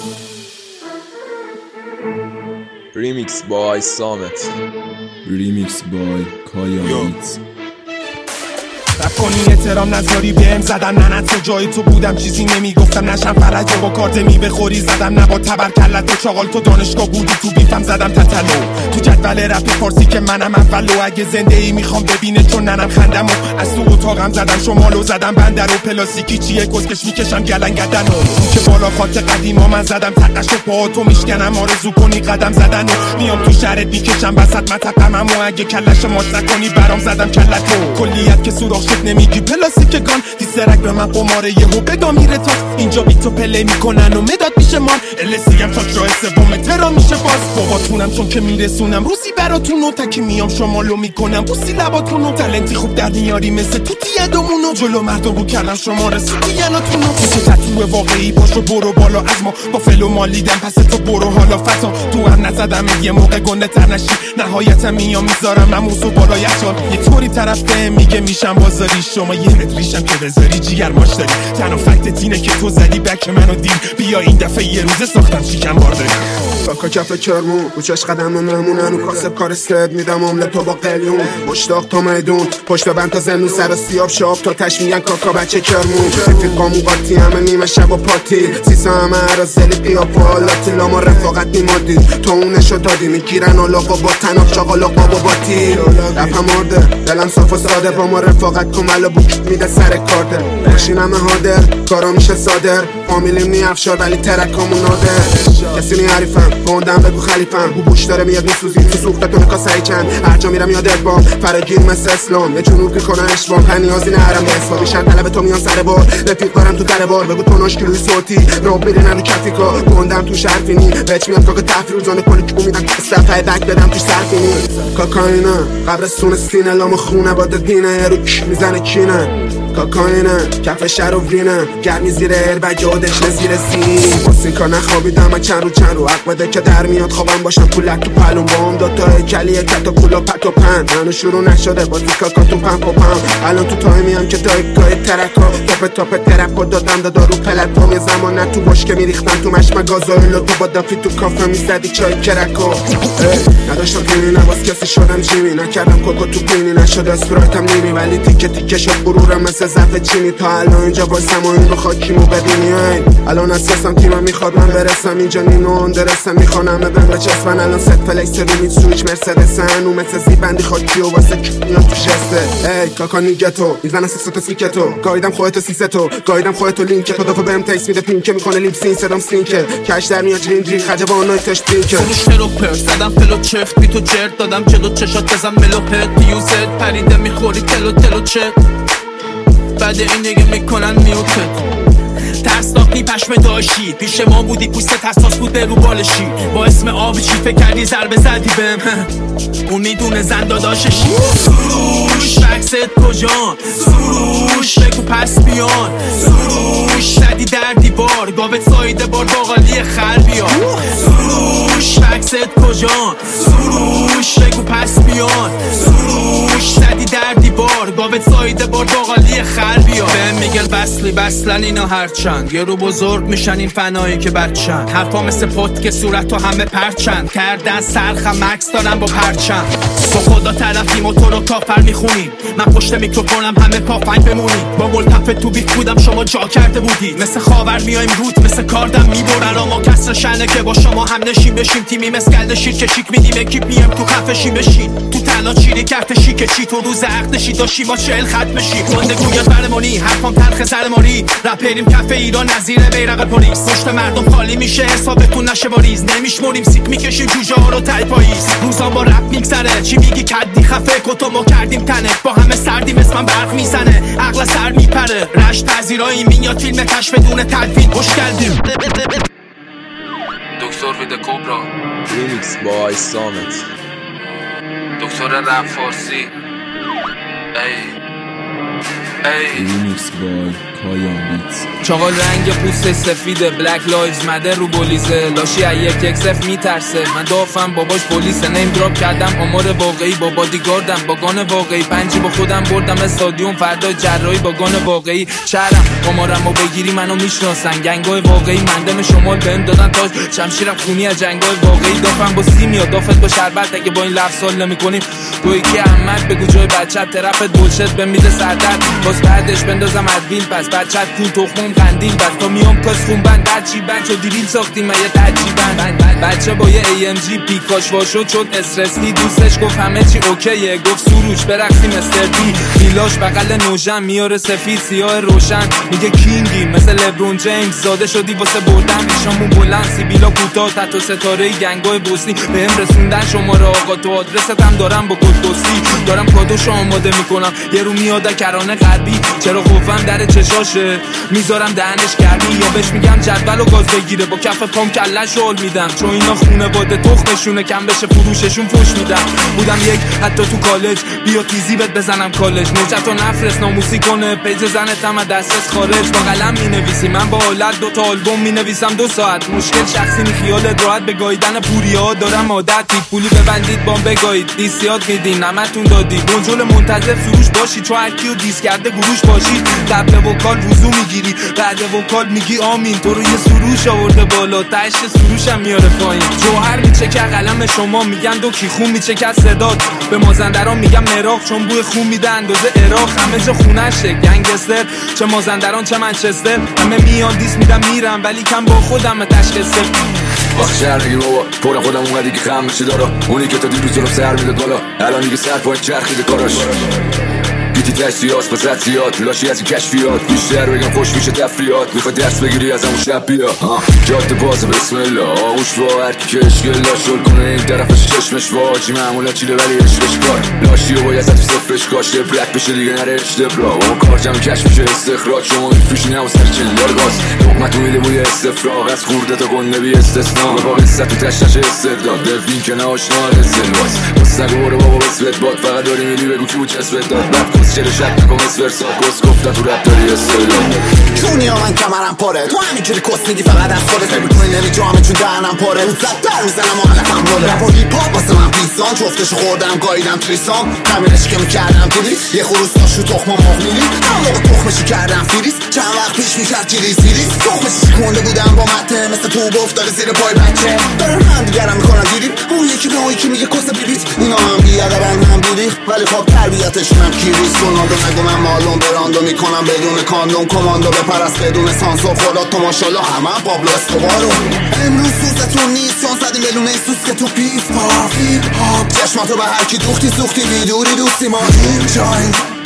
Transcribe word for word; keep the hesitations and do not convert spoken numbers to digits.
ریمیکس بای سامت، ریمیکس بای کایا بیتز. رفت کنی احترام نذاری بهم زدم نه نه تو جای تو بودم چیزی نمیگفتم نشم فرجه با کارت می بخوری زدم نه با تبرکلت و چاقال تو دانشگاه بودی تو بیفم زدم تتلو تو جدول رپ فارسی که منم اولو اگه زنده ای میخوام ببینه چون ننم خندم و از تو اتاقم زدم شمالو زدم بندر و پلاستیکی چیه کسکش میکشم گلنگدن و اون که بالا خاط قدیما من زدم تقش و پا تو میشکنم آرزو کنی قدم زدن و میام تو شهرت میکشم وسط متقمم و اگه کلش مات نکنی برام زدم کلتو کلیت که سوراخ شد نمیگی پلاستیک گان دیسرک به من قماره یهو بگا میره تا اینجا بی تو پلی میکنن و مداد میشه مان السی هم چاک راه سوم ترا میشه باز باباتونم چون که میرسونم روزی براتون و تکی میام شمالو میکنم بوسی لباتون و تلنتی خوب در میاری مثل توتی یدمونو جلو مردم رو کردم شما رسوتی یناتونو میشه تطوه واقعی پاشو برو بالا از ما با فلو مالیدم پس تو برو حالا فتا تو هم نزدم یه موقع گنده تر نشی نهایتا میام میذارم نموز و بالا یخشان یه طوری طرف ده میگه میشم بازاری شما یه متریشم که بذاری جیگر ماش داری تنها فکتت اینه که تو زدی بک منو دیر بیا این دفعه یه روزه ساختم شیکم بارداری کاکا کف کرمون رو چش قدم مهمونن و کاسب کار سد میدم عمله تو با قلیون مشتاق تا میدون پشت بند تا زنون سر سیاب شاب تا تش میگن کاکا بچه کرمون رفیق قامون قاطی همه نیمه شب و پاتی سیسا همه عرازلی قیاب و حالاتی لاما رفاقت نیمادی تو اونشو دادی میگیرن آلاقا با تناب شاقالاقا با باتی رپم آرده دلم صاف و ساده با ما رفاقت کن ملا بوک میده سر کارده باشین همه هادر کارا میشه صادر فامیلیم نی افشار ولی ترکامون نادر کسی نی حریفم بوندم بگو خلیفم بو بوش داره میاد میسوزی تو سوختتون کاسه چند هر جا میرم یادت بام فراگیر مثل اسلام یه جنوب میکنن اشبام پنیازی نهرم به اسفا بیشتر طلب تو میان سر بار رفیق دارم تو در بار بگو توناش کلوی صوتی راب میرینن رو کفیکا بوندم تو شرفینی بچ میاد کاکا تفری روزانه کلی که میدن صفحه دک بدم تو سرفینی کاکاینا قبرستون سینه لام خونه با دینه یه رو میزنه کینه کاکاینه کف شهر و وینه گرمی زیر ایربگ آدش نزیر سین باسین کار نخوابیدم من چند رو چند رو حق بده که در میاد خوابم باشم پولک تو پلون بام دوتا کلیه کتا پولا پت و پند منو شروع نشده بازی کاکا تو پم پا پم الان تو تایمی هم که دایگاه ترکا تاپ تاپ ترکا دادم دادا رو پلتفرم یه زمان نه تو باش که میریختم تو مشمه گازوئیل تو با دافی تو کافه میزدی چای کرکا نداشتم پینی نباز کسی شدم جیمی نکردم کوکو تو پینی نشد اسپرایتم نیمی ولی تیکه تیکه شد غرورم مثل زفه چینی تا الان اینجا بایستم و این بخواد کیمو ببینی الان اساسم تیمم میخواد من برسم اینجا نینو اندرسم میخوانم ببن بچسبن الان ست فلکس رو میت سویچ مرسدسن و مثل زیبندی خاکی و واسه کیان تو جسته ای کاکا نیگتو میزنن سیستو سیکتو گایدم خودتو سیستو گایدم خودتو لینک تو دفعه بهم تکس میده پینک میکنه لیپ سین صدام سینکه کش در میاد جین جین خجبانای تش پینک فروش رو پر زدم فلو چفت بی تو جرد دادم جلو چشات بزن ملوپت پیوزت پریده میخوری تلو تلو چت بعد این دیگه میکنن میوتت ترسناکی پشم داشتی پیش ما بودی پوستت حساس بود به رو بالشی با اسم آب چی فکر کردی ضربه زدی بهم اون میدونه زن داداششی سروش بکست کجان سروش بگو پس بیان سروش زدی در دیوار گاوت سایده بار باقالی خر بیان سروش بکست کجان سروش بگو پس بیان سروش زدی در دیوار گاوت سایده بار باقالی خر بیان بهم میگن بسلی بسلن اینا هرچند یه رو بزرگ میشن این فنایی که بچن حرفا مثل پت که صورت و همه پرچند کردن سرخم مکس دارم با پرچند با خدا طرفیم و تو رو کافر میخونیم من پشت میکروفونم همه پافنگ بمونیم با ملتفت تو بیت بودم شما جا کرده بودی مثل خاور میایم روت مثل کاردم میبرن اما کسر شنه که با شما هم نشیم بشیم تیمی مسکل شیر که شیک میدیم اکیپ میم تو خفشی بشین تو تلا چیری کرد شیک چی تو روز عقدشی داشتی با چهل خط بشی گنده گویت برمانی حرفام تلخ زرماری رپریم کف ایران نظیر بیرق پلیس پشت مردم خالی میشه حسابتون نشه باریز نمیشمریم سیک میکشیم جوجه ها رو تای پاییز روزان با رپ میگذره چی میگی کدی خفه کتو ما کردیم تنه با همه سردیم اسمم برق میزنه عقل سر میپره رشت پذیرایی میاد فیلم کش بدون تدوین خوش کردیم دکتر ویده کوبرا ریمیکس بای سامت، دکتر رپ فارسی ای ای ریمیکس بای کایا بیتس. چاقال رنگ پوست سفیده، بلک لایوز مده رو بولیزه، لاشی از یک یک صفر میترسه، من دافم باباش پلیسه. نیم دراپ کردم آمار واقعی با بادیگاردم، با گان واقعی پنجی با خودم بردم استادیوم، فردا جراحی با گان واقعی. شهرم آمارمو بگیری منو میشناسن، گنگای واقعی مندم شمال بهم دادن تاج، شمشیرم خونی از جنگای واقعی. دافم با سیمیا دافت با شربت، اگه با این لفظ سال نمی‌کنیم تو یکی احمد بگو جای بچت، طرفت بولشت بمیده سردرد، باز بعدش بندازم ادویل، پس بچت پول تخمم قندیل، بس تا میام کاس خون بند درچی بند شد دیریل ساختیم یه ترجیبند. بچه با یه ای ام جی پیکاش واشد شد استرسی، دوستش گفت همه چی اوکیه، گفت سروش برقصیم استر بی، میلاش بغل نوژن میاره سفید سیاه روشن، میگه کینگی مثل لبرون جیمز، زاده شدی واسه بردن ریشامون بلند، سیبیلا کوتاه تحت و ستاره گنگای بوسنی، بهم رسوندن شماره آقا تو آدرستم دارم با کد دوستی، دارم کادوشو آماده میکنم یه رو میاد کرانه غربی، چرا خوفم در چشاشه میذارم دهنش گرمی، یا بهش میگم جدول و گاز بگیره با کف پام کلش رول میدم، چون اینا خونه باده تخمشونه کم بشه فروششون فوش میدم. بودم یک حتی تو کالج بیا تیزی بهت بزنم کالج، نجات و نفرست ناموسی کنه پیج زنتم از دسترس خارج، با قلم مینویسی من با حالت دو تا آلبوم مینویسم دو ساعت، مشکل شخصی نی خیالت راحت به گاییدن پوریا دارم عادت، تیپ پولی ببندید بام بگایید دیسیات میدین نمتون دادید، بنجل منتظر فروش باشید چون هر کیو دیس کرده گروش باشید، قبل وکال وضو میگیری بعد وکال میگی آمین، تو رو یه سروش آورده بالا تهش سروشم میاره پایین، جوهر میچه که قلم شما میگن دو کی خون میچه که صدات، به مازندران میگم مراق چون بوی خون میده اندازه عراق، همه جا خونشه گنگستر چه مازندران چه منچستر، همه میان دیس میدم میرم ولی کم با خودم تشخیصه. آخ شهر دیگه بابا پر خودم اونقدر که خم بشه دارا، اونی که تا دیروز رو سر میده بالا الان دیگه سر پایین چرخیده کاراش، بیتی تش سیاس با زد زیاد لاشی از این کشفیات، بیشتر بگم خوش میشه تفریات، میخواد درس بگیری از همون شب بیا جاده بازه بسم الله، آغوش با هرکی که اشکلا شل کنه این طرفش چشمش واجی معمولا چیله ولی عشقش کار، لاشی و باید تو صفرش کاشته برک بشه دیگه نره اشتبرا، اون کار جمع کش میشه استخراج، شما میفروشی نمو سر چندار گاز، حکمت میده بوی استفراغ از خورده تا گنده بی استثناء، با قصت تو تشتش استرداد دفین که ناشنا رسلواز، بستگو برو بابا بسوت باد فقط داری میدی بگو کی بود چسبت داد چرا شک نکن اسم ورسا کس گفته تو رپ داری استرلام، چونی ها من کمرم پاره تو همینجوری کس میگی فقط از خودت فکر میکنی نمیجامه چون دهنم پاره، رو زد در میزنم و علفم روله، رپ و هیپ هاپ واسه من پیسان جفتشو خوردم گاییدم تریسان، همینش که میکردم دیریس یه خروس داشت تو تخم مخ میریز، همه با تخمشی کردم فیریس چند وقت پیش میکرد تیریز تیریز، تخمشی کنده بودم با مته مثل تو بافتاره زیر پای بچه، دارم هم دیگرم میکنم دیریم اون یکی به اون یکی میگه کس بیریت، اینا هم بیادبن هم بیریخ ولی خب تربیتشون هم کیریس، رونالدو نگو من مالون براندو میکنم بدون کاندوم، کماندو بپرست بدون سانسور، خدا تو ماشالله همه پابلو اسکوبارو، امروز سوزتون نیست چون زدی ملونه سوز که تو پیس پاپ هیپ هاپ، چشماتو به هرکی دوختی سوختی بیدوری دوستی ما اینجاییم